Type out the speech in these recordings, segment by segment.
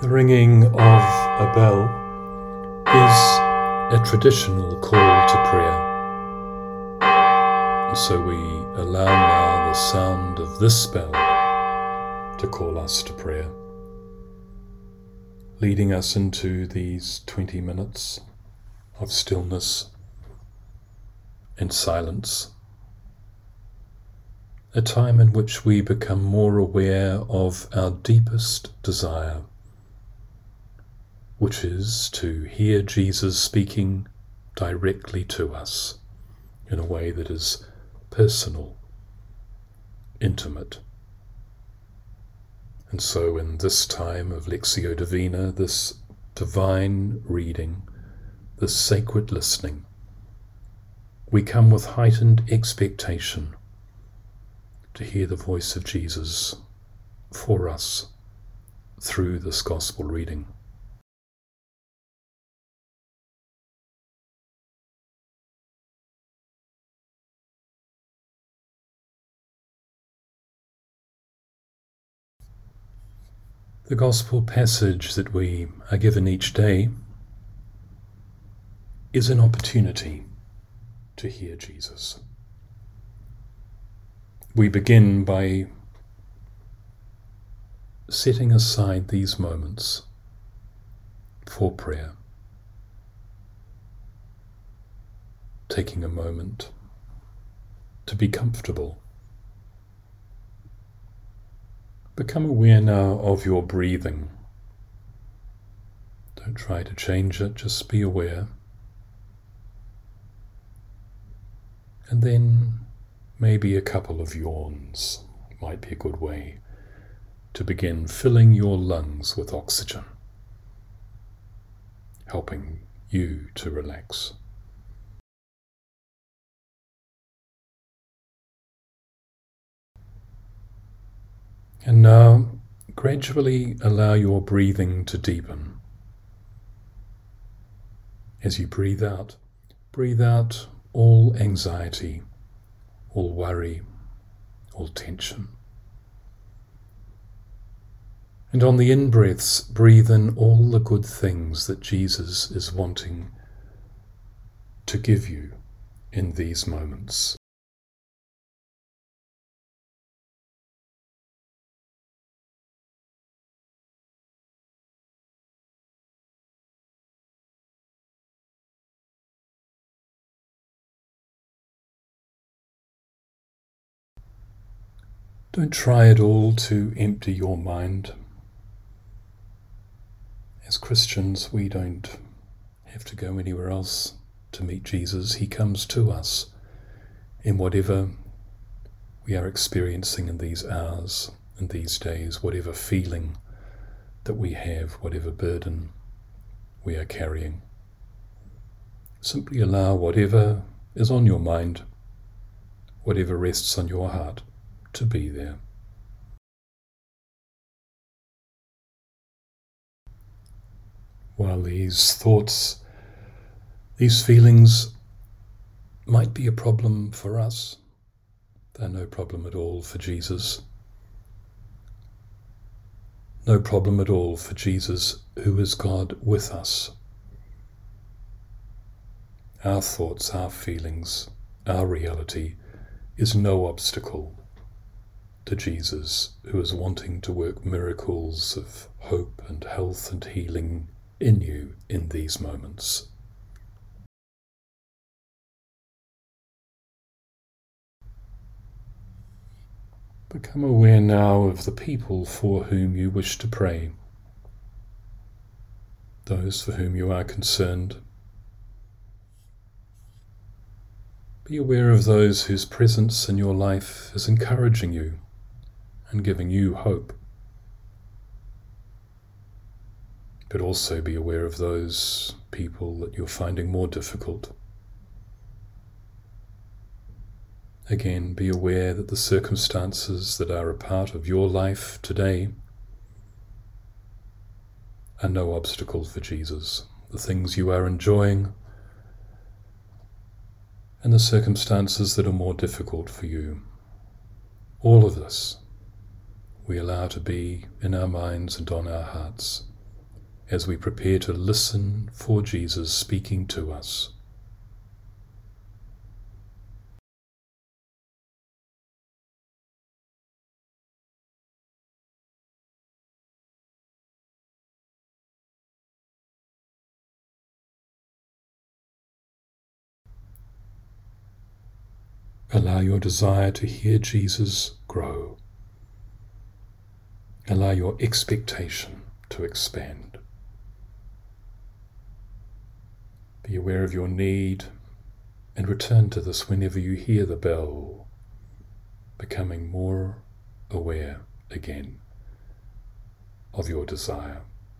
The ringing of a bell is a traditional call to prayer. And so we allow now the sound of this bell to call us to prayer, leading us into these 20 minutes of stillness and silence, a time in which we become more aware of our deepest desire, which is to hear Jesus speaking directly to us in a way that is personal, intimate. And so in this time of Lectio Divina, this divine reading, this sacred listening, we come with heightened expectation to hear the voice of Jesus for us through this gospel reading. The gospel passage that we are given each day is an opportunity to hear Jesus. We begin by setting aside these moments for prayer, taking a moment to be comfortable. Become aware now of your breathing. Don't try to change it, just be aware. And then maybe a couple of yawns might be a good way to begin filling your lungs with oxygen, helping you to relax. And now, gradually allow your breathing to deepen. As you breathe out all anxiety, all worry, all tension. And on the in-breaths, breathe in all the good things that Jesus is wanting to give you in these moments. Don't try at all to empty your mind. As Christians, we don't have to go anywhere else to meet Jesus. He comes to us in whatever we are experiencing in these hours and these days, whatever feeling that we have, whatever burden we are carrying. Simply allow whatever is on your mind, whatever rests on your heart, to be there. While these thoughts, these feelings might be a problem for us, they're no problem at all for Jesus. No problem at all for Jesus, who is God with us. Our thoughts, our feelings, our reality is no obstacle to Jesus, who is wanting to work miracles of hope and health and healing in you in these moments. Become aware now of the people for whom you wish to pray, those for whom you are concerned. Be aware of those whose presence in your life is encouraging you and giving you hope. But also be aware of those people that you're finding more difficult. Again, be aware that the circumstances that are a part of your life today are no obstacle for Jesus. The things you are enjoying and the circumstances that are more difficult for you. All of this we allow to be in our minds and on our hearts as we prepare to listen for Jesus speaking to us. Allow your desire to hear Jesus grow. Allow your expectation to expand. Be aware of your need and return to this whenever you hear the bell, becoming more aware again of your desire.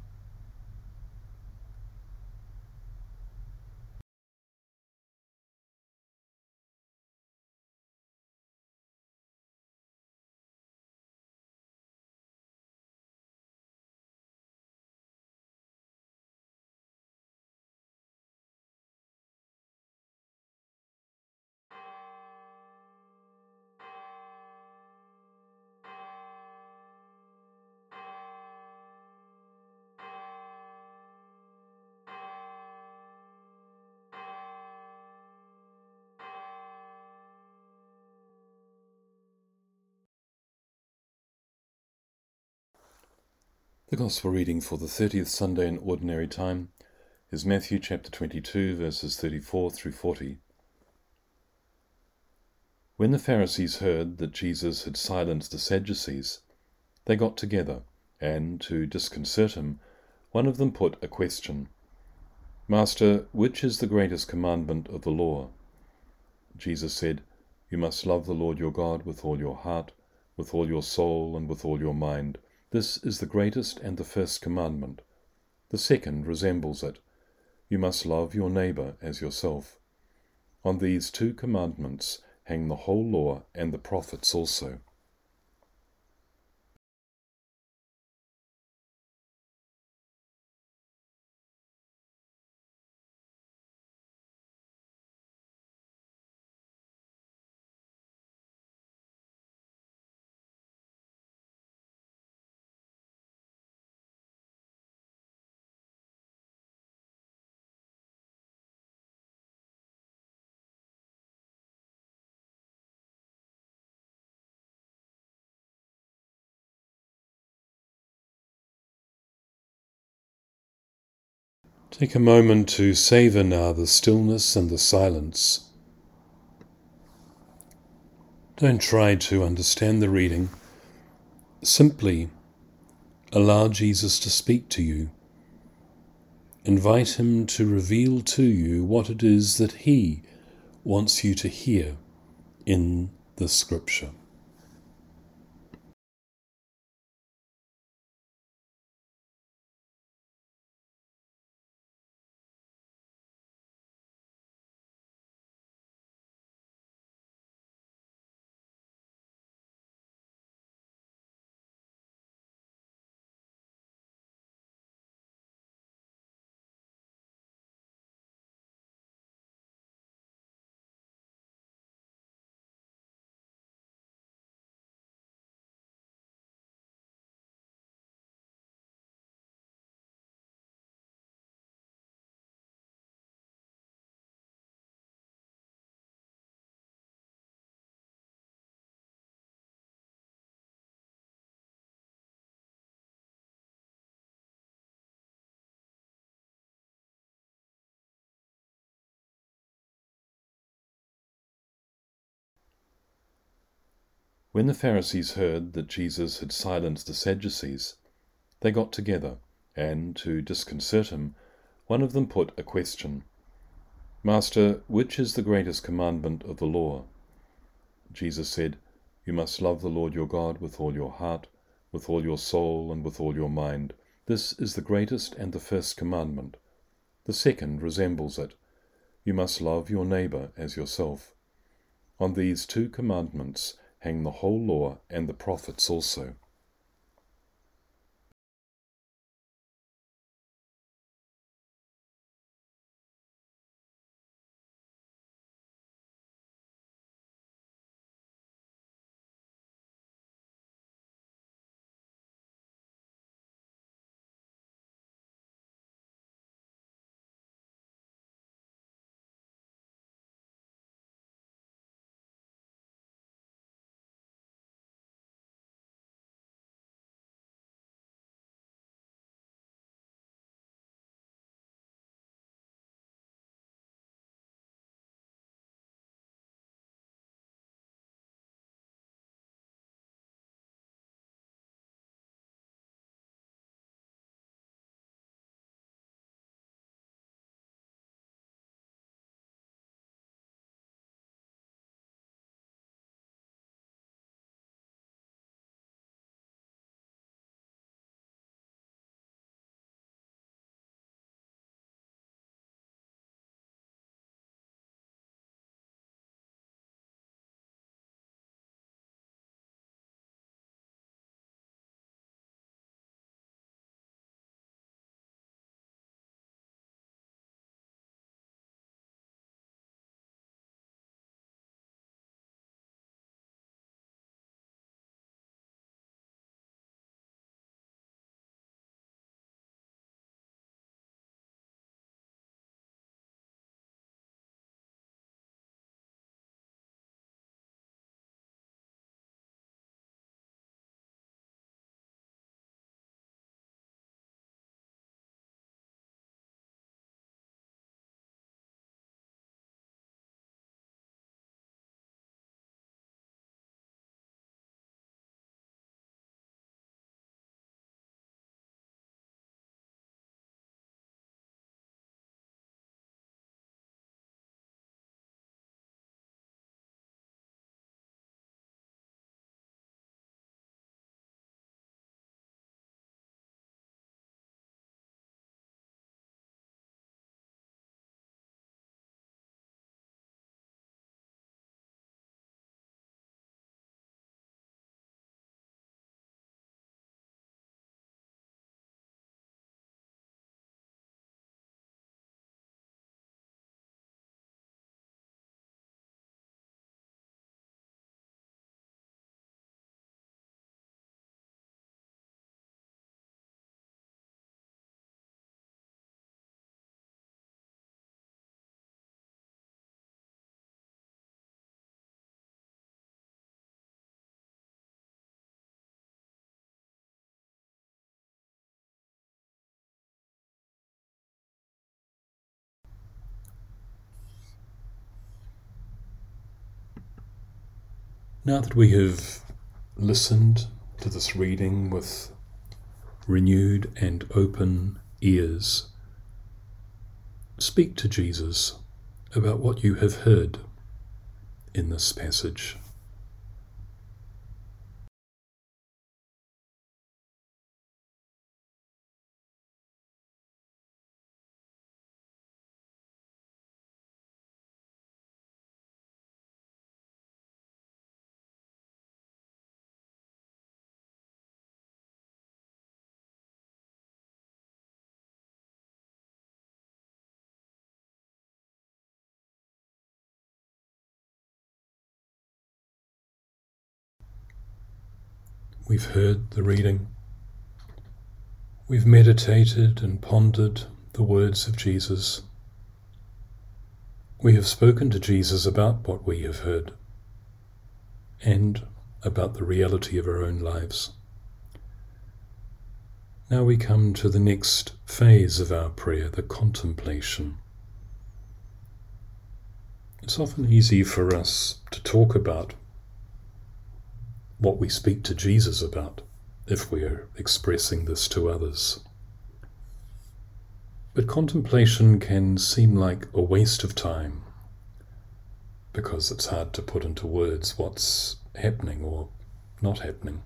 The Gospel reading for the 30th Sunday in Ordinary Time is Matthew chapter 22, verses 34 through 40. When the Pharisees heard that Jesus had silenced the Sadducees, they got together, and, to disconcert him, one of them put a question. "Master, which is the greatest commandment of the law?" Jesus said, "You must love the Lord your God with all your heart, with all your soul, and with all your mind. This is the greatest and the first commandment. The second resembles it. You must love your neighbor as yourself. On these two commandments hang the whole law and the prophets also." Take a moment to savor now the stillness and the silence. Don't try to understand the reading. Simply allow Jesus to speak to you. Invite him to reveal to you what it is that he wants you to hear in the Scripture. When the Pharisees heard that Jesus had silenced the Sadducees, they got together, and, to disconcert him, one of them put a question. "Master, which is the greatest commandment of the law?" Jesus said, "You must love the Lord your God with all your heart, with all your soul, and with all your mind. This is the greatest and the first commandment. The second resembles it. You must love your neighbor as yourself. On these two commandments hang the whole law and the prophets also." Now that we have listened to this reading with renewed and open ears, speak to Jesus about what you have heard in this passage. We've heard the reading. We've meditated and pondered the words of Jesus. We have spoken to Jesus about what we have heard and about the reality of our own lives. Now we come to the next phase of our prayer, the contemplation. It's often easy for us to talk about what we speak to Jesus about if we're expressing this to others. But contemplation can seem like a waste of time because it's hard to put into words what's happening or not happening.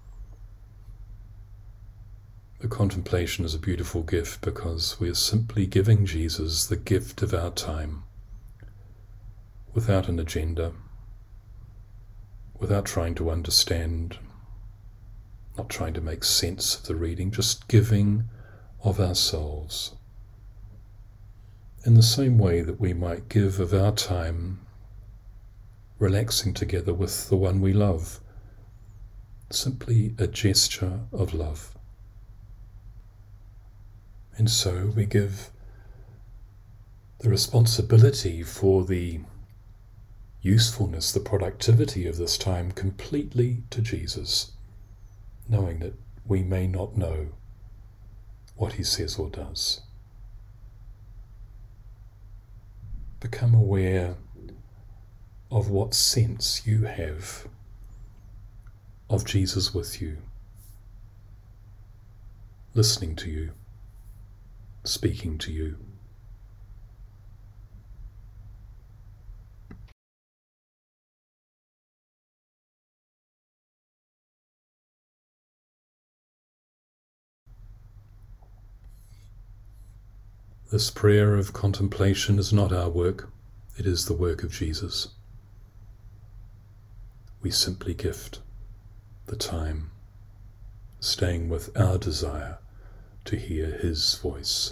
The contemplation is a beautiful gift because we are simply giving Jesus the gift of our time without an agenda, without trying to understand, not trying to make sense of the reading, just giving of ourselves. In the same way that we might give of our time relaxing together with the one we love, simply a gesture of love. And so we give the responsibility for the usefulness, the productivity of this time completely to Jesus, knowing that we may not know what he says or does. Become aware of what sense you have of Jesus with you, listening to you, speaking to you. This prayer of contemplation is not our work, it is the work of Jesus. We simply gift the time, staying with our desire to hear his voice.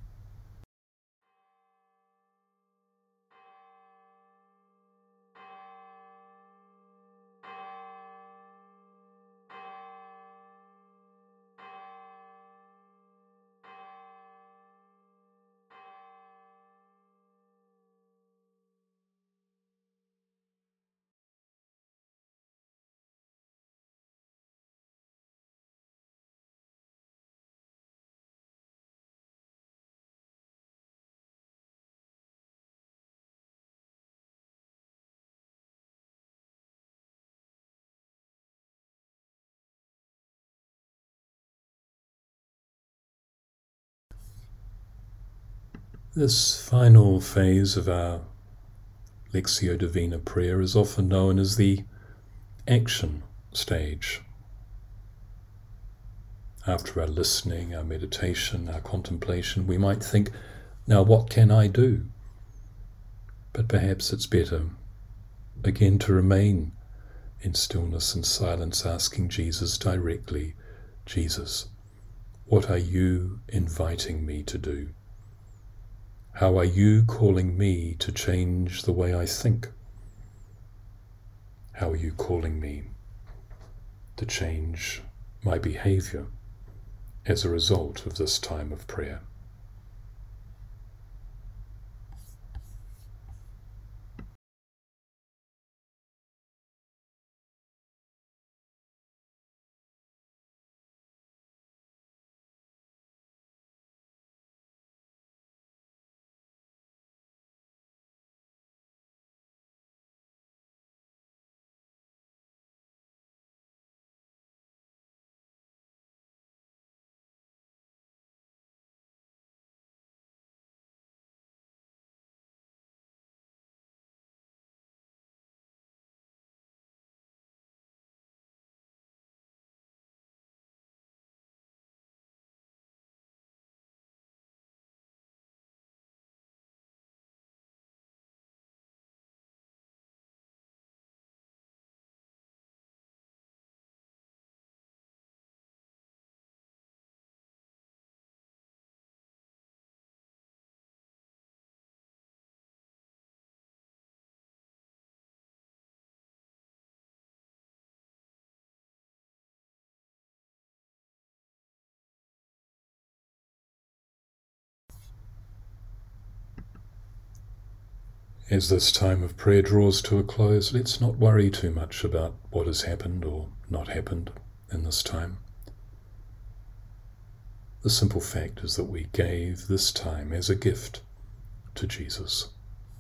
This final phase of our Lectio Divina prayer is often known as the action stage. After our listening, our meditation, our contemplation, we might think, now what can I do? But perhaps it's better again to remain in stillness and silence, asking Jesus directly, Jesus, what are you inviting me to do? How are you calling me to change the way I think? How are you calling me to change my behavior as a result of this time of prayer? As this time of prayer draws to a close, let's not worry too much about what has happened or not happened in this time. The simple fact is that we gave this time as a gift to Jesus.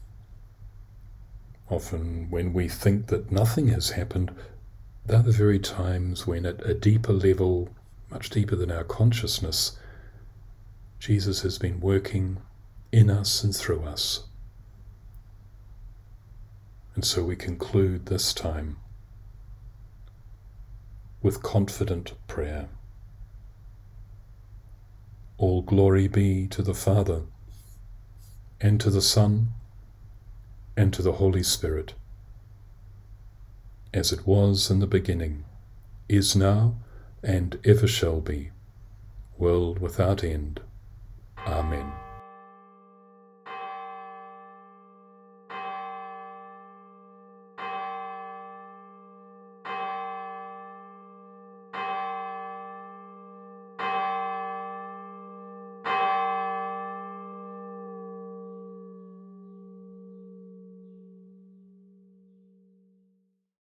Often when we think that nothing has happened, they're the very times when at a deeper level, much deeper than our consciousness, Jesus has been working in us and through us. And so we conclude this time with confident prayer. All glory be to the Father, and to the Son, and to the Holy Spirit, as it was in the beginning, is now, and ever shall be, world without end. Amen.